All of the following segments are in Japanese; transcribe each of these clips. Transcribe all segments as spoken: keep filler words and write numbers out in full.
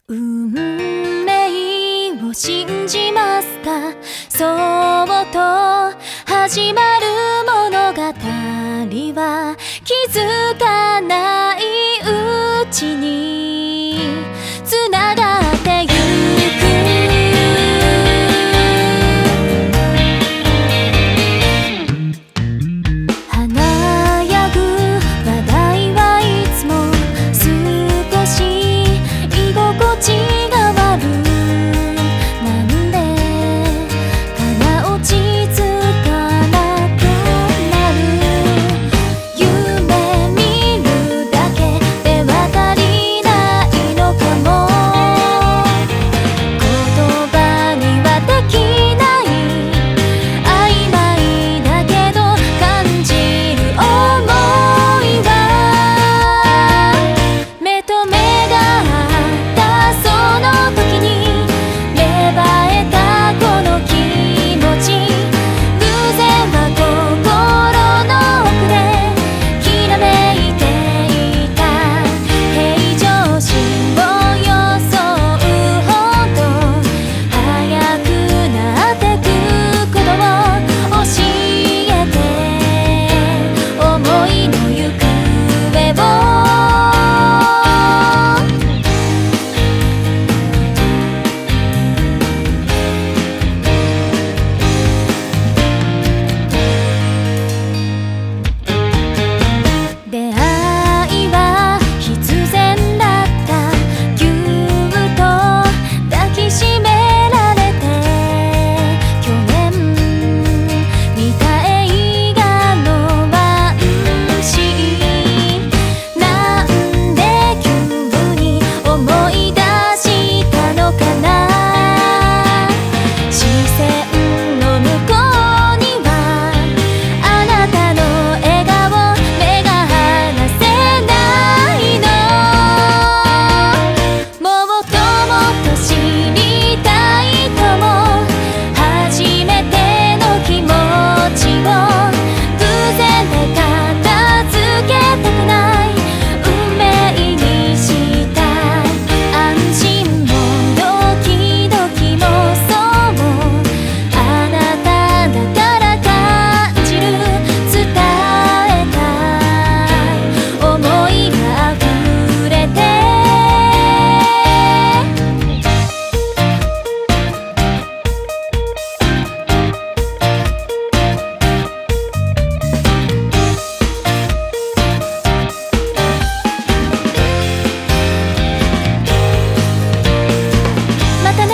運命を信じますか、そうと始まる物語は気づかないうちに繋がってゆく。華やぐ話題はいつも少し居心地が悪なんでかな、落ち着かなくなる。夢見るだけでは足りないのかも。言葉にはできない曖昧だけど感じる想いは、目と目が合ったその時に芽生えたこの気持ち、偶然は心の奥できらめいていた。平常心を装うほど速くなってくことを教えて、想いの行方を出会いは必然だった。ぎゅっと抱きしめられて、去年見た映画のワンシーン、なんで急に思い出したのかな。視線の向こうにはあなたの笑顔、目が離せないの。もっともっと知りたいとも、初めての気持ちを偶然で片付けたくない、運命にしたい。安心もドキドキもそう、あなただから感じる、伝えたい想いが溢れて。またね、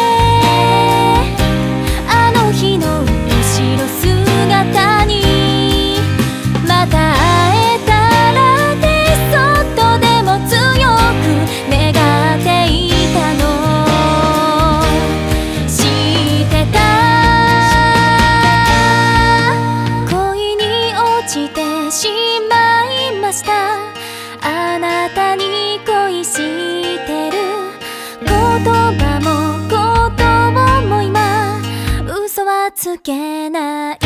あの日の後ろ姿にまた会えたらって、そっとでも強く願っていたの知ってた。恋に落ちてしまいました。あなたに恋してる。言葉もことも今嘘はつけない。